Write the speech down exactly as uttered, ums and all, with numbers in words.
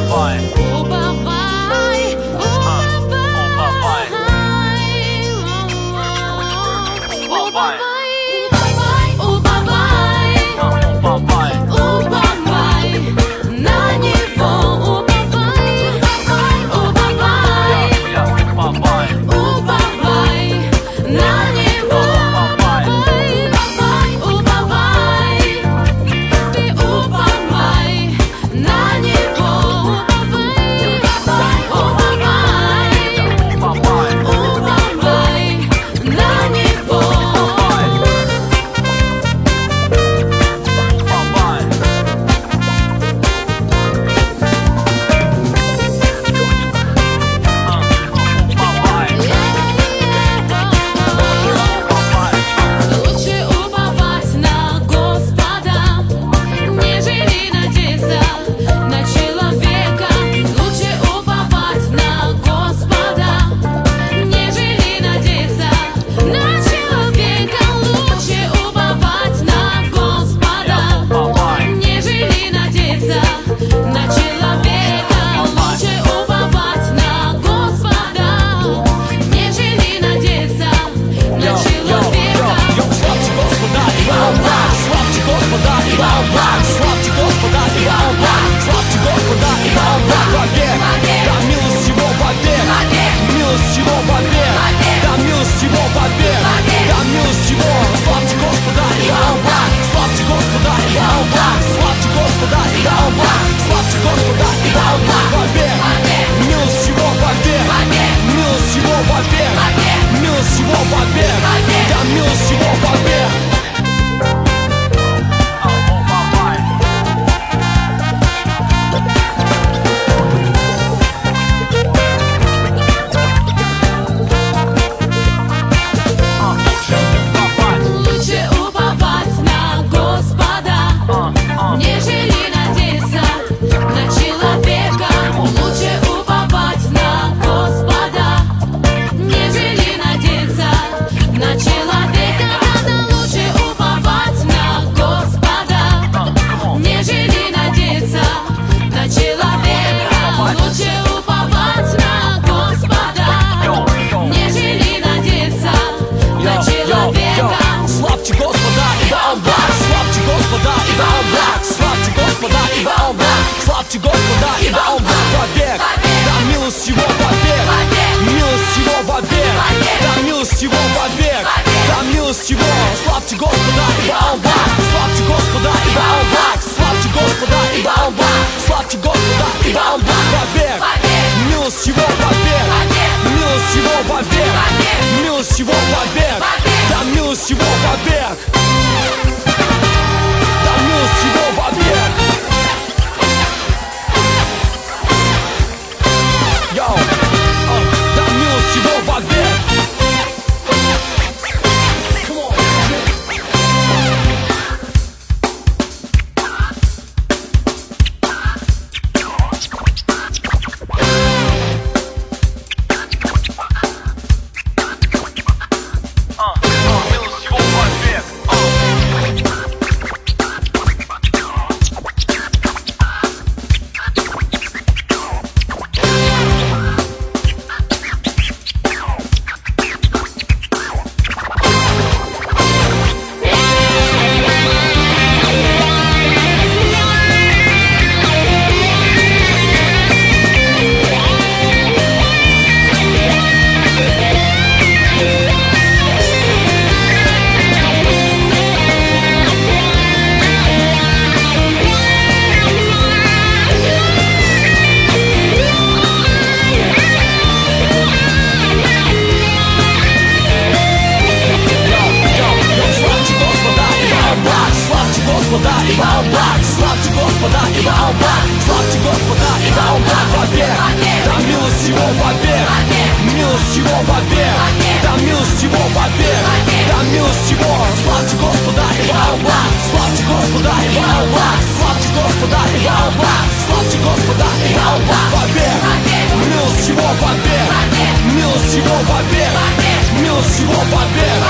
Славьте Господа, ибо Он Бог вовек. Да милость Его вовек, милость Его вовек. Да милость Его вовек, да милость Его. Славьте Господа, ибо Он Бог. Славьте Господа, ибо Он Бог. Славьте Господа, ибо Он Бог. Славьте Господа, ибо Он Бог вовек. Милость Его вовек, милость Его вовек, милость Его вовек. Да милость Его вовек, да милость Его вовек. Yo, uh, да милость Его вовек. Славьте Господа, ибо Он Бог. Славьте Господа, ибо Он Бог вовек. Да милость Его вовек, милость Его вовек. Да милость Его вовек, да милость Его. Славьте Господа, ибо Он Бог. Славьте Господа, ибо Он Бог. Славьте Господа, ибо Он Бог. Славьте Господа, ибо Он Бог вовек. Милость Его вовек, милость Его вовек, милость Его вовек.